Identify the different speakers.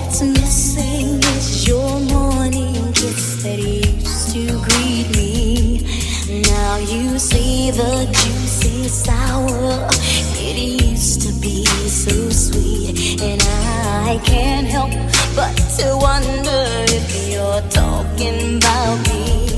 Speaker 1: what's missing is your morning kiss that used to greet me. Now you see the juicy sour. It used to be so sweet, and I can't help but to wonder if you're talking about me.